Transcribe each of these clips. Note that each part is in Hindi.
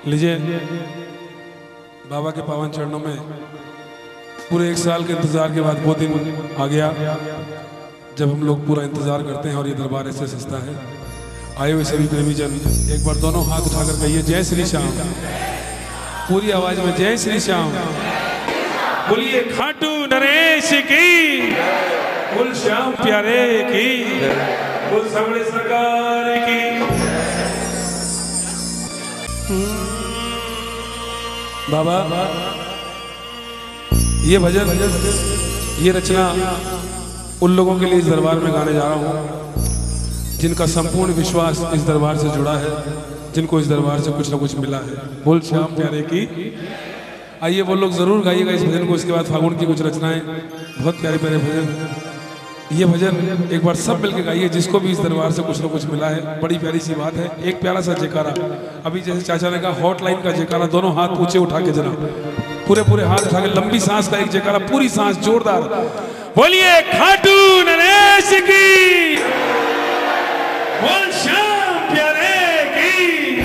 लीजिए, बाबा के पावन चरणों में पूरे 1 साल के इंतजार के बाद वो दिन आ गया जब हम लोग पूरा इंतजार करते हैं और ये दरबार ऐसे सजता है। आए हुए सभी प्रेमीजन एक बार दोनों हाथ उठाकर कहिए जय श्री श्याम, पूरी आवाज में जय श्री श्याम। बोलिए खाटू नरेश की, बोल श्याम प्यारे की, बोल सबड़े सरकार की। बाबा ये भजन, ये रचना उन लोगों के लिए इस दरबार में गाने जा रहा हूँ जिनका संपूर्ण विश्वास इस दरबार से जुड़ा है, जिनको इस दरबार से कुछ ना कुछ मिला है। बोल श्याम प्यारे की। आइए वो लोग जरूर गाइएगा इस भजन को। इसके बाद फागुन की कुछ रचनाएं, बहुत प्यारे प्यारे भजन। ये भजन एक बार सब मिलकर गाइए, जिसको भी इस दरबार से कुछ ना कुछ मिला है। बड़ी प्यारी सी बात है। एक प्यारा सा जयकारा, अभी जैसे चाचा ने कहा हॉटलाइन का जयकारा, दोनों हाथ ऊंचे उठा के जरा, पूरे पूरे हाथ उठा के लंबी सांस का एक जयकारा, पूरी सांस जोरदार। बोलिए खाटू नरेश की, बोल श्याम प्यारे की।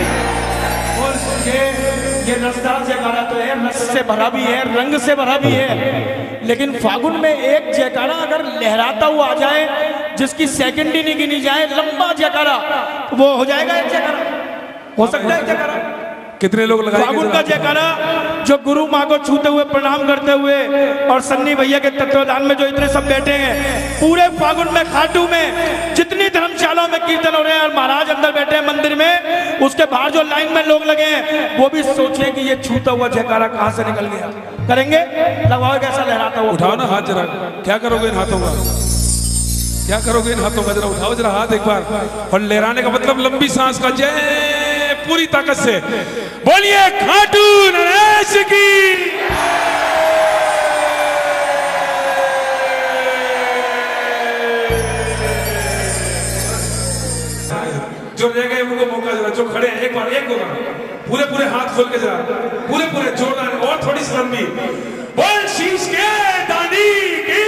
ये रसदार जयकारा तो है, रस से भरा भी है, रंग से भरा भी है, लेकिन फागुन में एक जयकारा अगर लहराता हुआ आ जाए जिसकी सेकंड ही नहीं गिनी जाए, लंबा जयकारा, तो वो हो जाएगा एक जयकारा, हो सकता है एक जयकारा। कितने लोग लगाएंगे फागुन का जयकारा जो गुरु माँ को छूते हुए प्रणाम करते हुए और सन्नी भैया के तत्वाधान में जो इतने सब बैठे हैं, पूरे फागुन में खाटू में जितनी धर्मशालाओं में कीर्तन हो रहे हैं और महाराज अंदर बैठे हैं मंदिर में, उसके बाहर जो लाइन में लोग लगे हैं वो भी सोचे कि ये छूता हुआ जयकारा कहाँ से निकल गया। करेंगे, लगाओ कैसा लहराता हुआ। उठाओ ना हाथ जरा, क्या करोगे इन हाथों का, क्या करोगे इन हाथों का, जरा उठाओ जरा हाथ एक बार। और लहराने का मतलब लंबी सांस का जय, पूरी ताकत से बोलिए खाटू नरेश की। जो रह गए उनको मौका जरा, जो खड़े हैं एक बार, एक बार पूरे पूरे हाथ खोल के जरा, पूरे पूरे जोरदार और थोड़ी सी लंबी। बोल शीश के दानी की।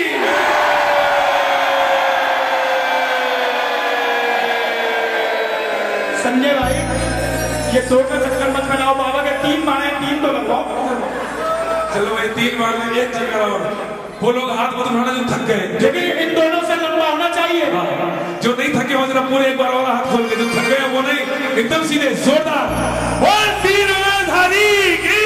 संजय भाई ये 2 का चक्कर मत बनाओ, बाबा के 3 मारे, 3 तो लगवाओ। चलो भाई 3 बार में एक जगह और वो लोग हाथ मत उठाना जो थक गए, लेकिन इन दोनों से लंबा होना चाहिए। जो नहीं थके हो जरा पूरे एक बार और हाथ खोल के, जो थक गए वो नहीं, एकदम सीधे जोरदार। बोल तीरधारी की।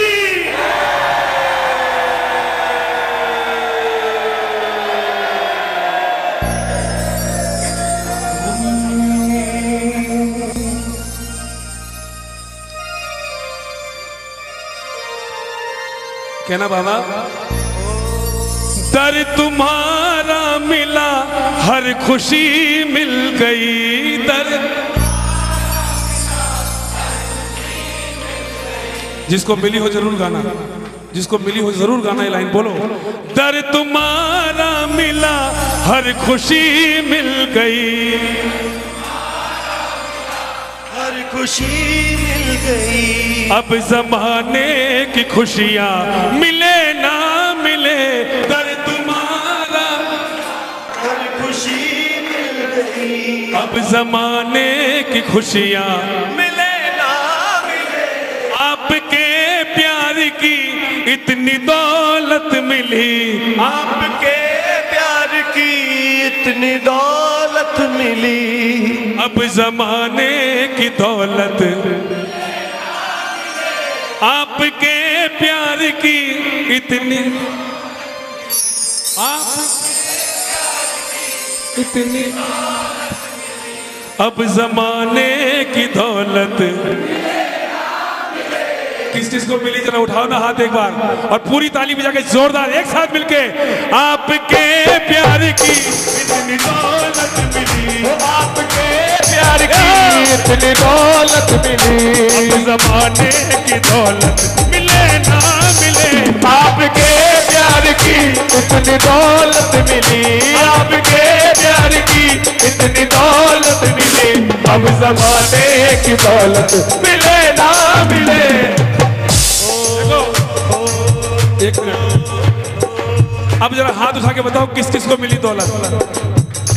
कहना बाबा, दर तुम्हारा मिला हर खुशी मिल गई, दर जिसको मिली हो जरूर गाना, जिसको मिली हो जरूर गाना। ये लाइन बोलो, दर तुम्हारा मिला हर खुशी मिल गई, हर खुशी मिल गई। अब जमाने की खुशियां मिले ना मिले, दर तुम्हारा हर खुशी मिल गई। अब जमाने की खुशियां मिले ना मिले, आपके प्यार की इतनी दौलत मिली, आपके प्यार की इतनी दौलत मिली। अब जमाने की दौलत, आपके प्यार की इतनी, आप इतनी, अब जमाने की दौलत किस किस को मिली जरा उठाओ ना हाथ एक बार, और पूरी ताली बजा के जोरदार एक साथ मिलके, आपके प्यार की इतनी दौलत मिली, आपके प्यार की इतनी दौलत मिली। जमाने की दौलत मिले ना मिले, आपके प्यार की इतनी दौलत मिली। आपके प्यार की इतनी दौलत मिली। अब जमाने की दौलत मिले ना मिले। एक मिनट, अब जरा हाथ उठा के बताओ किस किस को मिली दौलत।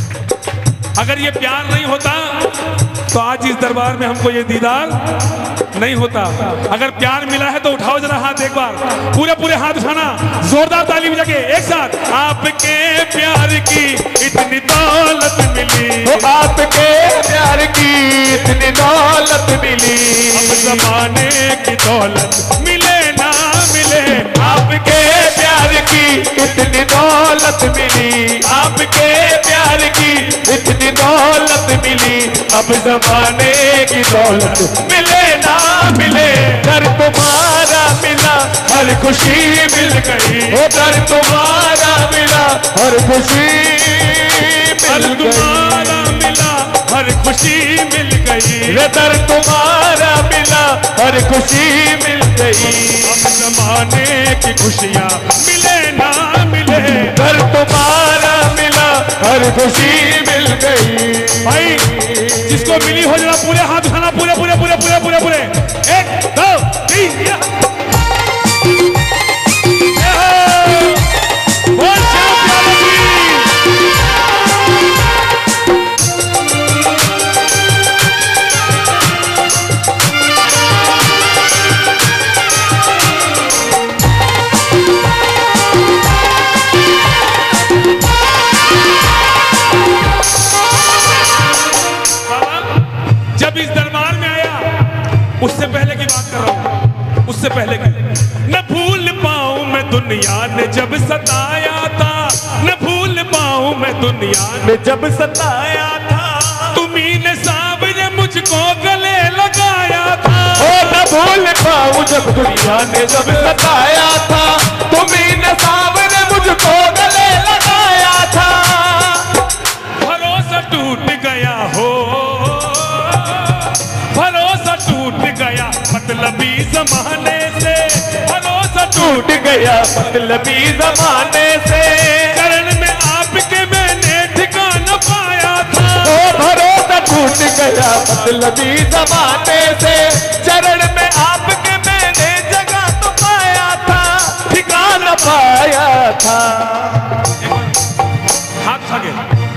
अगर ये प्यार नहीं होता तो आज इस दरबार में हमको ये दीदार नहीं होता। अगर प्यार मिला है तो उठाओ जरा हाथ एक बार, पूरे पूरे हाथ उठाना, जोरदार ताली बजा के एक साथ। आपके प्यार की इतनी दौलत मिली, आपके प्यार की इतनी दौलत मिली, अब जमाने की दौलत मिले ना मिले। आपके प्यार की इतनी दौलत मिली, आपके प्यार की इतनी दौलत मिली, अब जमाने की दौलत मिले ना मिले। घर तुम्हारा मिला हर खुशी मिल गई, ओ घर तुम्हारा मिला हर खुशी मिल तुम्हारा मिला हर खुशी मिल गई, दर तुम्हारा मिला हर खुशी मिल गई। अब जमाने की खुशियाँ मिले ना मिले, दर तुम्हारा मिला हर खुशी मिल गई। भाई जिसको मिली हो जरा पूरे हाथ उठाना, पूरे पूरे पूरे पूरे पूरे पूरे, 1 2 3 जब इस दरबार में आया, उससे पहले की बात कर रहा हूं, उससे पहले की। न भूल पाऊं मैं दुनिया ने जब सताया था, न भूल पाऊं मैं दुनिया ने जब सताया था, तुम्ही ने सावरे मुझको गले लगाया था। ओ न भूल पाऊं जब दुनिया ने जब सताया था, तुम्ही ने सावरे मुझको गले लगाया था। भरोसा टूट गया हो, भरोसा टूट गया मतलबी जमाने से, भरोसा टूट गया मतलबी जमाने से, चरण में आपके मैंने ठिकाना पाया था। ओ भरोसा टूट गया मतलबी जमाने से, चरण में आपके मैंने जगह तो पाया था, ठिकाना पाया था। हाथ आगे।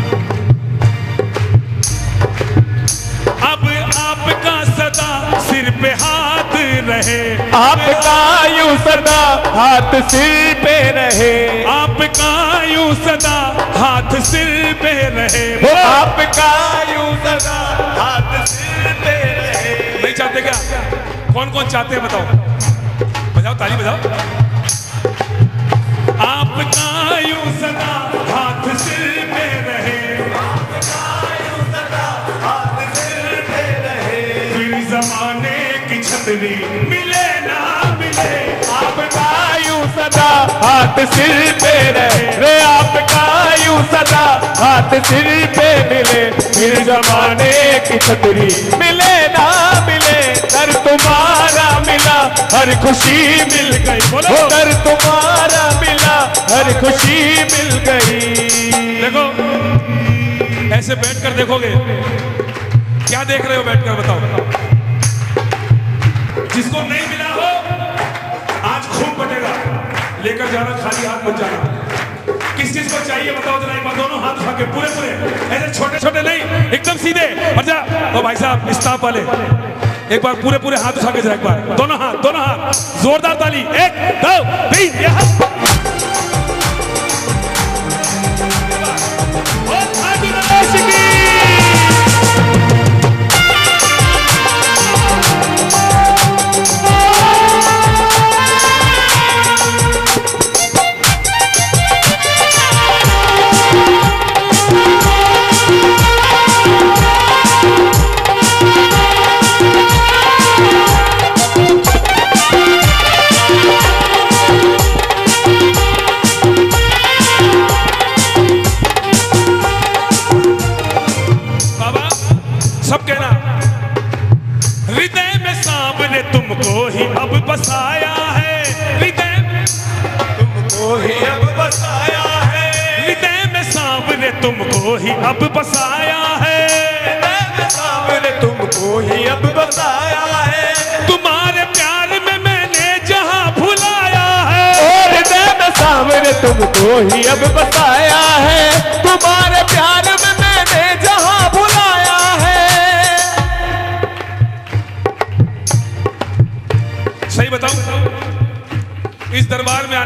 अब आपका सदा सिर पे हाथ रहे, आपका यूं सदा हाथ सिर पे रहे, आपका यूं सदा हाथ सिर पे रहे। वो आपका यूं सदा हाथ सिर पे रहे। नहीं चाहते क्या? कौन कौन चाहते हैं बताओ, बजाओ ताली बजाओ। आपका यूं सदा हाथ सिर पे रहे, फिर जमाने की छतरी मिले ना मिले। आपका यूं सदा हाथ सिर पे रहे, रे आपका यूं सदा हाथ सिर पे मिले, फिर जमाने की छतरी मिले ना मिले। कर तुम्हारा मिला हर खुशी मिल गई, बोलो कर तुम्हारा मिला हर खुशी मिल गई। देखो ऐसे बैठकर देखोगे, क्या देख रहे हो बैठकर बताओ। जिसको नहीं मिला हो आज खून बटेगा, लेकर जाना, खाली हाथ मत जाना। किस चीज को चाहिए बताओ जरा एक बार, दोनों हाथ उठा के पूरे पूरे, ऐसे छोटे छोटे नहीं, एकदम सीधे। और जा ओ भाई साहब स्टाफ वाले, एक बार पूरे पूरे हाथ उठा के जरा एक बार, दोनों हाथ, जोरदार ताली, 1 2 3 तुमको ही अब बसाया है, हृदय में तुमको ही अब बसाया है, हृदय में सामने तुमको ही अब बसाया है, हृदय में सामने तुमको ही अब बसाया है। तुम्हारे प्यार में मैंने जहां भुलाया है, हृदय में सामने तुमको ही अब बसाया है, तुम्हारे प्यार में मैंने जहां भुलाया है।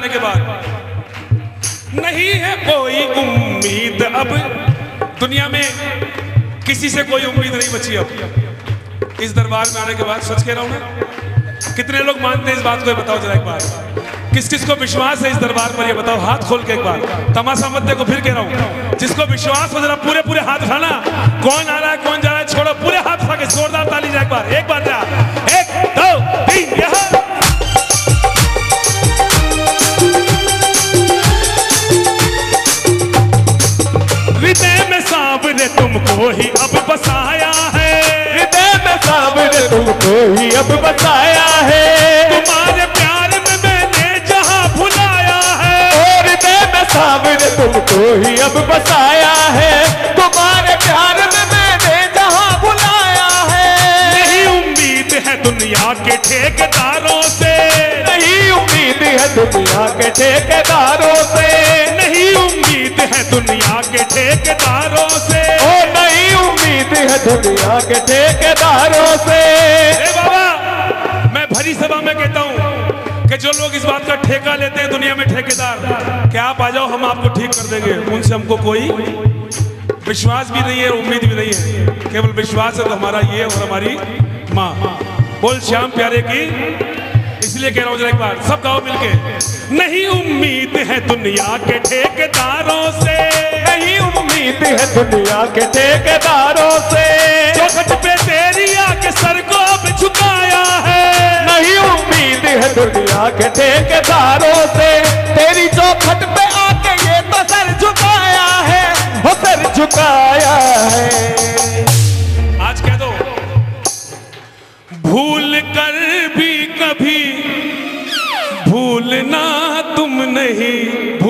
आने के बाद नहीं है कोई उम्मीद अब दुनिया में, किसी से कोई उम्मीद नहीं बची अब इस दरबार में आने के बाद। सच कह रहा हूं मैं। कितने लोग मानते हैं इस बात को, बताओ जरा एक बार। किस किस को विश्वास है इस दरबार पर, ये बताओ हाथ खोल के एक बार। तमाशा मत देखो, फिर कह रहा हूं, जिसको विश्वास हो जरा पूरे पूरे हाथ उठाना। कौन आ रहा है कौन जा रहा है छोड़ो, पूरे हाथ उठा के जोरदार ताली जाए एक बार जा। 1 2 3 यहाँ। हृदय में सांवरे तुमको ही अब बसाया है, हृदय में सांवरे तुमको ही अब बसाया है। तुम्हारे प्यार में मैंने जहां भुलाया है, हृदय में सांवरे तुमको ही अब बसाया है। तुम्हारे प्यार में मैंने जहां भुलाया है। नहीं उम्मीद है दुनिया के ठेकेदारों से, नहीं उम्मीद है दुनिया के ठेकेदारों से, नहीं उम्मीद है दुनिया के ठेकेदारों से, ओ नहीं उम्मीद है दुनिया के ठेकेदारों से। ए बाबा, मैं भरी सभा में कहता हूं कि जो लोग इस बात का ठेका लेते हैं दुनिया में ठेकेदार, क्या आप आ जाओ हम आपको ठीक कर देंगे, उनसे हमको कोई विश्वास भी नहीं है, उम्मीद भी नहीं है। केवल विश्वास है तो हमारा ये और हमारी माँ। बोल श्याम प्यारे की। इसलिए कह रहा हूं जरा एक बार सब गाओ मिलके। नहीं उम्मीद है दुनिया के ठेकेदारों से, नहीं उम्मीद है दुनिया के ठेकेदारों से, चौखट पे तेरी आके सर को अब झुकाया है। नहीं उम्मीद है दुनिया के ठेकेदारों से, तेरी चौखट पे आके ये तो सर झुकाया है, वो सर झुकाया है। आज कह दो, भूल कर भी कभी भूलना तुम नहीं,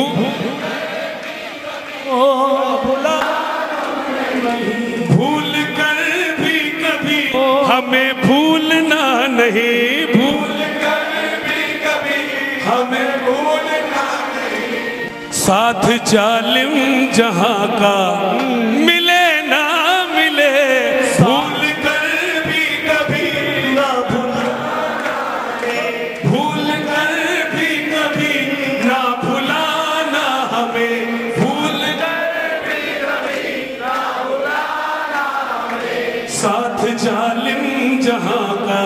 भूल कर भी कभी हमें भूलना नहीं, भूल कर भी कभी हमें भूलना नहीं। साथ जालिम जहां का मिले ना मिले, भूल कर भी कभी ना भुलाना, भूल कर भी कभी ना भुलाना हमें, भूल कर भी कभी ना भुलाना हमें। साथ जालिम जहां का,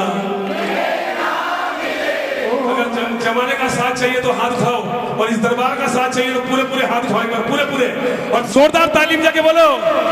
अगर जमाने का साथ चाहिए तो हाथ उठाओ, और इस दरबार का साथ चाहिए तो पूरे पूरे हाथ उठाएंगे, पूरे पूरे, और जोरदार तालीम जाके बोलो।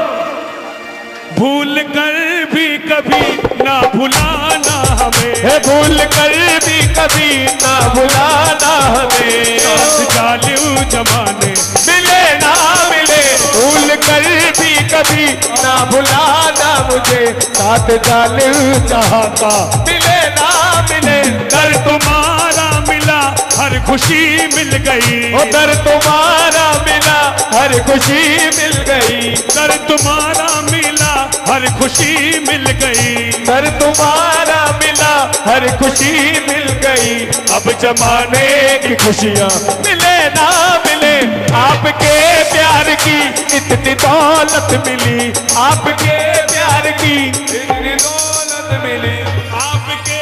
भूल कर भी कभी ना भुलाना हमें, भूल कर भी कभी ना भुलाना हमें। साथ जालिम जमाने मिले ना मिले, भूल कर भी कभी ना भुलाना मुझे। साथ जालिम जहां का मिले ना मिले, दर तुम्हारा मिला हर खुशी मिल गई, दर तुम्हारा मिला हर खुशी मिल गई, दर तुम्हारा मिला हर खुशी मिल गई, दर तुम्हारा मिला हर खुशी मिल गई। अब जमाने की खुशियाँ मिले ना मिले, आपके प्यार की इतनी दौलत मिली, आपके प्यार की इतनी दौलत मिली, आपके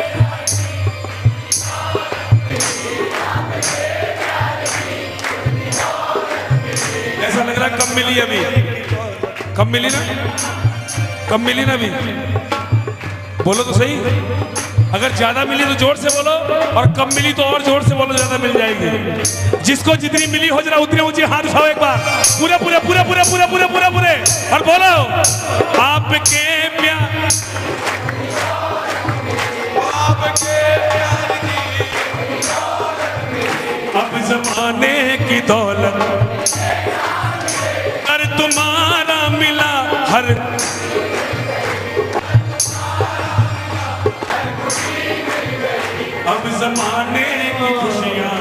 ऐसा लग रहा है कम मिली, अभी कम मिली ना, कम मिली ना अभी, बोलो तो सही। अगर ज्यादा मिली तो जोर से बोलो, और कम मिली तो और जोर से बोलो, ज्यादा मिल जाएगी। जिसको जितनी मिली हो जरा उतने ऊंचे हाथ उठाओ एक बार, पूरे पूरे पूरे पूरे पूरे पूरे पूरे पूरे, और बोलो आपके प्यार, आपके प्यार की अब जमाने की दौलत, कर तुम्हारा मिला हर, अब जमाने की खुशियाँ,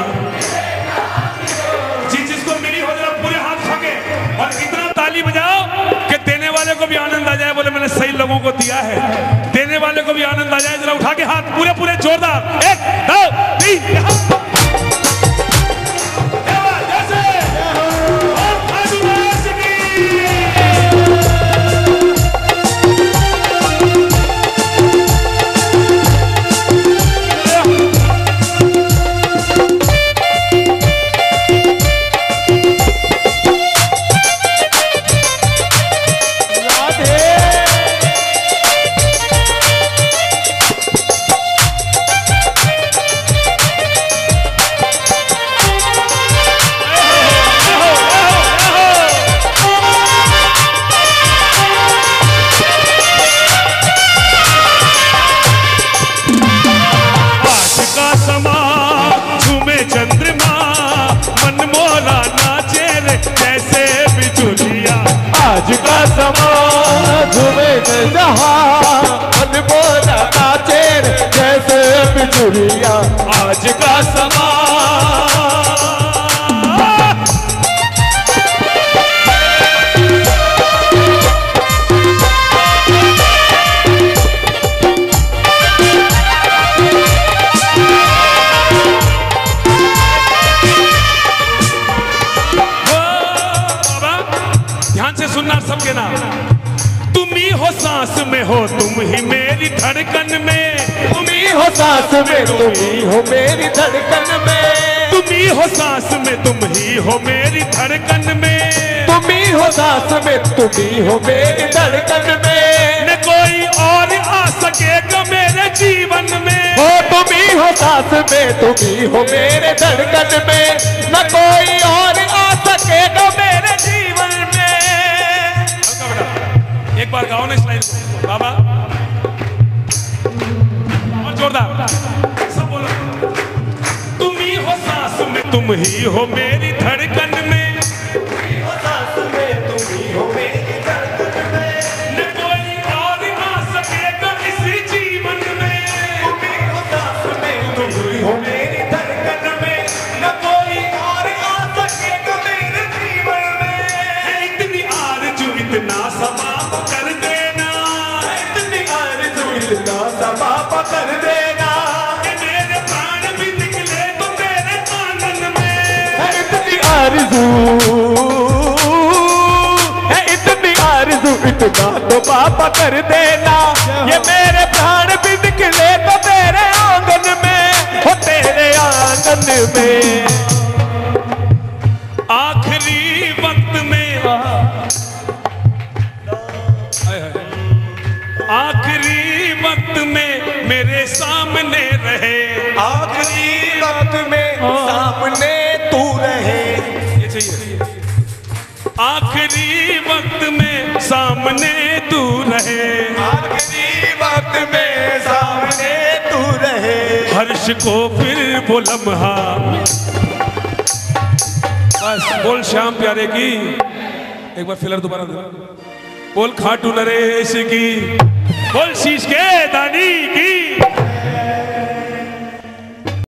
जिसको मिली हो जरा पूरे हाथ उठा के और इतना ताली बजाओ कि देने वाले को भी आनंद आ जाए, बोले मैंने सही लोगों को दिया है, देने वाले को भी आनंद आ जाए। जरा उठा के हाथ पूरे पूरे जोरदार, 1 2 3 जहां अनमोल नाचे जैसे बिजुरिया आज का समा। सुनना सबके नाम। तुम ही हो सांस में हो, तुम ही मेरी धड़कन में, तुम ही हो सांस में, तुम ही हो मेरी धड़कन में, तुम ही हो सांस में, तुम ही हो मेरी धड़कन में, तुम ही हो सांस में, तुम ही हो मेरी धड़कन में। न कोई और आ सकेगा मेरे जीवन में, हो तुम ही हो सांस में, तुम ही हो मेरे धड़कन में, न कोई और आ सकेगा मेरे जीवन में। एक बार गाओ ना इस लाइन को बाबा, और जोरदार सब बोलो। तुम ही हो सांस में, तुम ही हो मेरी धड़कन में, तुम ही हो सांस में, तुम ही हो मेरी धड़कन में, न कोई और आ सकेगा इसी जीवन में, तुम ही हो सांस में, तुम ही हो मेरी धड़कन में, न कोई और आ सकेगा मेरे जीवन में। है इतनी आरज़ू इतना समा कर देना, इतनी आरज़ू इतना समाप कर देना, कि मेरे प्राण भी निकले तो तेरे आंगन में। है इतनी आरज़ू, है इतनी आरज़ू इतना तो पापा कर देना, ये मेरे प्राण भी निकले तो तेरे आंगन में, हो तेरे आंगन में। आखिरी वक्त में, आखिरी वक्त में मेरे सामने रहे, आखिरी वक्त में सामने तू रहे, ये चाहिए। आखिरी वक्त में सामने तू रहे, आखिरी वक्त में सामने तू रहे, हर्ष को फिर वो लम्हा, बस बोल श्याम प्यारे की। एक बार फिलर दोबारा बोल खाटू नरेश की, बोल शीश के दानी की।